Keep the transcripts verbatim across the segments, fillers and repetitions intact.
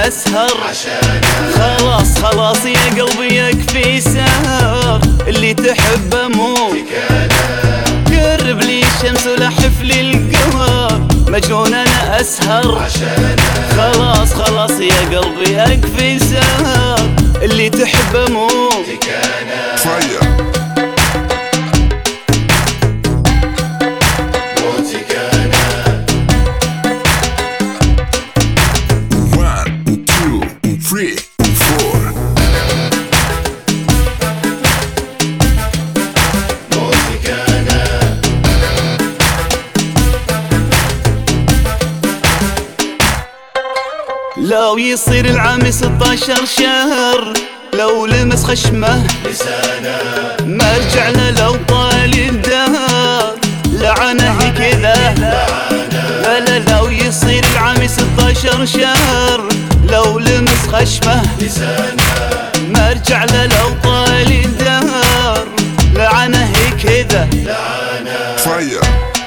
انا اسهر عشانك. خلاص خلاص يا قلبي يكفي سهر، اللي تحبه مو قرب لي الشمس ولحف لي القمر، مجنون انا اسهر عشانك. خلاص خلاص يا قلبي يكفي سهر، اللي تحبه مو فاير لو يصير العام ستاشر شهر، لو لمس خشمه لسانه ما رجعنا، لو طال الدهر لعنه كذا. لا لا لو يصير العام ستاشر شهر، لو لمس خشمه لسانه ما رجعنا، لو طال الدهر لعنه كذا. فاير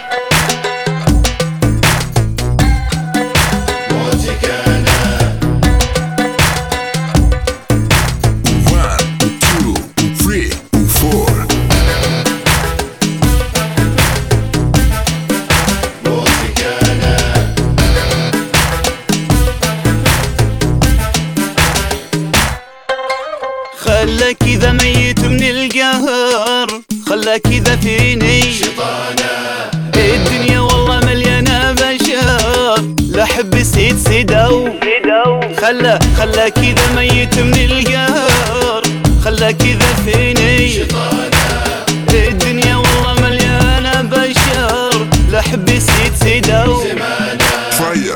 خلى كذا ميت من القهر، خلى كذا فيني شيطانة. الدنيا والله مليانة بشر، لحب سيد سيدو. خلى خلى كذا ميت من القهر، خلى كذا فيني شيطانة. الدنيا والله مليانة بشر، لحب سيد سيدو. فاير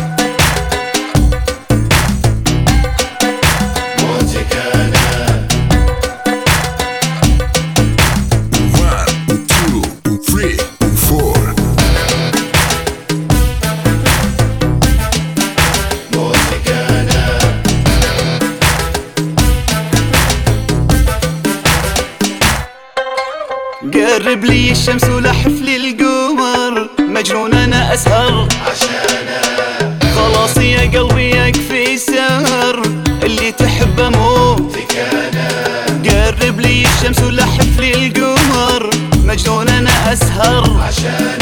قرب لي الشمس ولحف لي القمر، مجنون انا اسهر عشانك. خلاص يا قلبي يكفي سهر، اللي تحبه مو قرب لي الشمس ولحف لي القمر، مجنون انا اسهر عشانك.